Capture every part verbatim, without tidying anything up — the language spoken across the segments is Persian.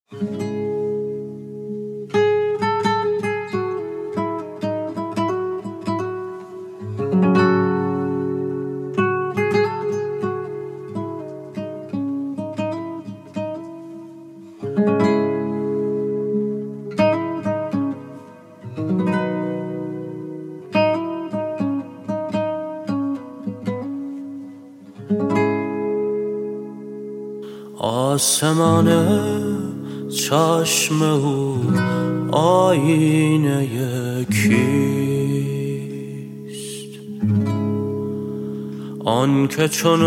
آسمان چشم او آینه کیست؟ آن که چون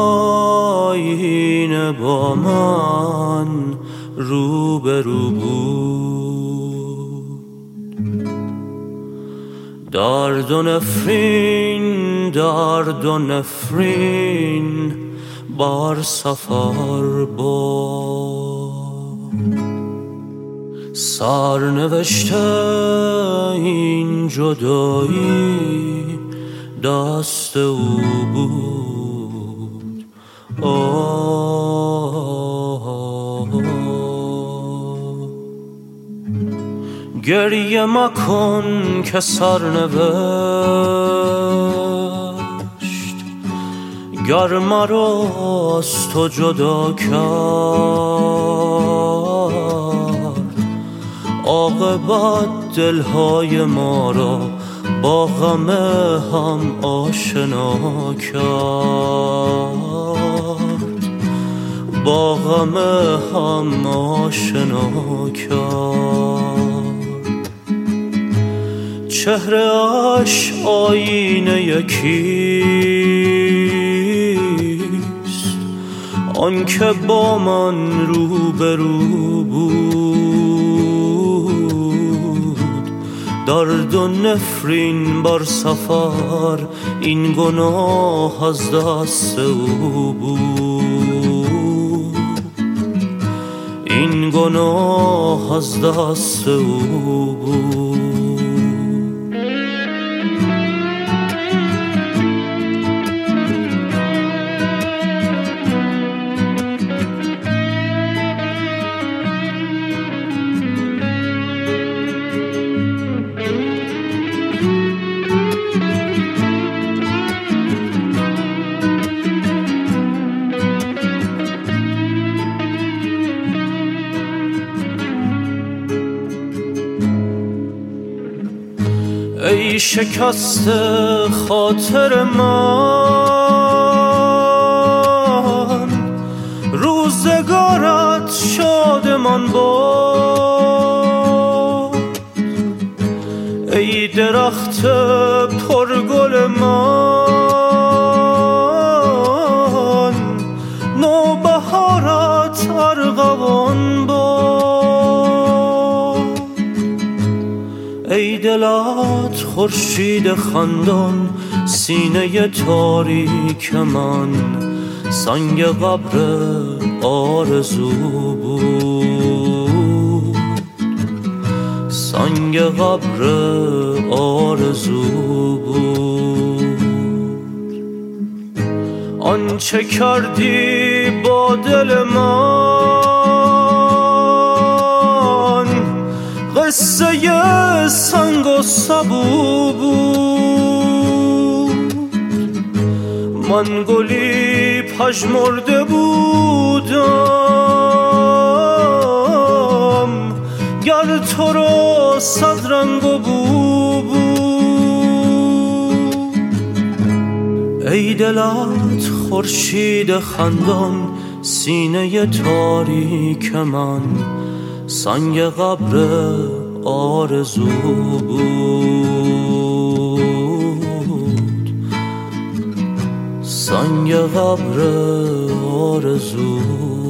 آینه با من روبرو بود. درد و نفرین درد و نفرین بار سفر با سرنوشت این جدایی دست او بود. آه گریه مکن که سرنوشت گر مرا از تو جدا کرد، عاقبت دلهای ما را با غم هم آشنا کرد، با غم هم آشنا کرد. چهره اش آینه یکیست، آن که با من روبرو بود. درد و نفرین بر سفر این گناه از دست او بود، این گناه از دست او بود. ای شکست خاطر من، روزگارت شادمان باد. ای درخت پرگل من، نوبهارت ارغوان باد. ای دلت خورشید خندان، سینه تاریک من سنگ قبر آرزو بود، سنگ قبر آرزو بود. آنچه کردی با دل من قصه سنگ و سبو بود. من گلی پژمرده بودم گر تو را صد رنگ و بو بود. ای دلت خورشید خندان، سینه تاریک من سنگ قبر آرزو بود، سنگ قبر آرزو.